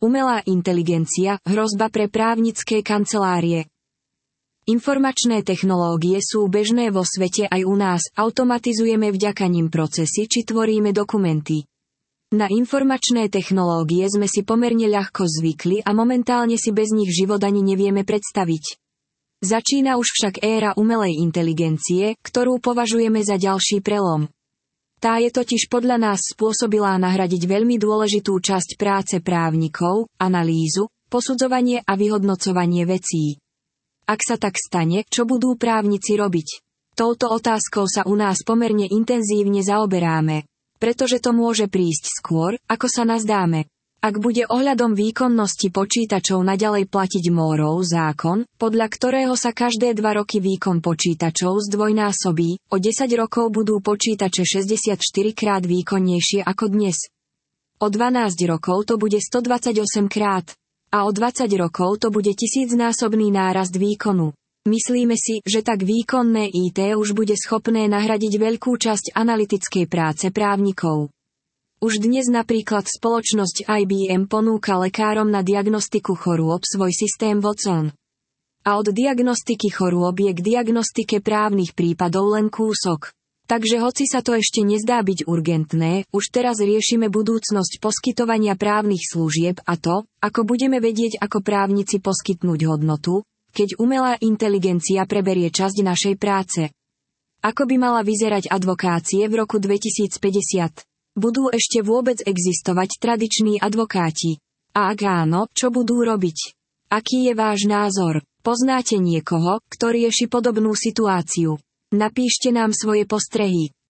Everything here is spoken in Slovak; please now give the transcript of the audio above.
Umelá inteligencia, hrozba pre právnické kancelárie. Informačné technológie sú bežné vo svete aj u nás, automatizujeme vďaka nim procesy či tvoríme dokumenty. Na informačné technológie sme si pomerne ľahko zvykli a momentálne si bez nich život ani nevieme predstaviť. Začína už však éra umelej inteligencie, ktorú považujeme za ďalší prelom. Tá je totiž podľa nás spôsobilá nahradiť veľmi dôležitú časť práce právnikov, analýzu, posudzovanie a vyhodnocovanie vecí. Ak sa tak stane, čo budú právnici robiť? Touto otázkou sa u nás pomerne intenzívne zaoberáme, pretože to môže prísť skôr, ako sa nazdáme. Ak bude ohľadom výkonnosti počítačov naďalej platiť Moorov zákon, podľa ktorého sa každé 2 roky výkon počítačov zdvojnásobí, o 10 rokov budú počítače 64 krát výkonnejšie ako dnes. O 12 rokov to bude 128 krát. A o 20 rokov to bude 1000-násobný nárast výkonu. Myslíme si, že tak výkonné IT už bude schopné nahradiť veľkú časť analytickej práce právnikov. Už dnes napríklad spoločnosť IBM ponúka lekárom na diagnostiku chorôb svoj systém Watson. A od diagnostiky chorôb je k diagnostike právnych prípadov len kúsok. Takže hoci sa to ešte nezdá byť urgentné, už teraz riešime budúcnosť poskytovania právnych služieb a to, ako budeme vedieť ako právnici poskytnúť hodnotu, keď umelá inteligencia preberie časť našej práce. Ako by mala vyzerať advokácie v roku 2050? Budú ešte vôbec existovať tradiční advokáti? A ak áno, čo budú robiť? Aký je váš názor? Poznáte niekoho, kto rieši podobnú situáciu? Napíšte nám svoje postrehy.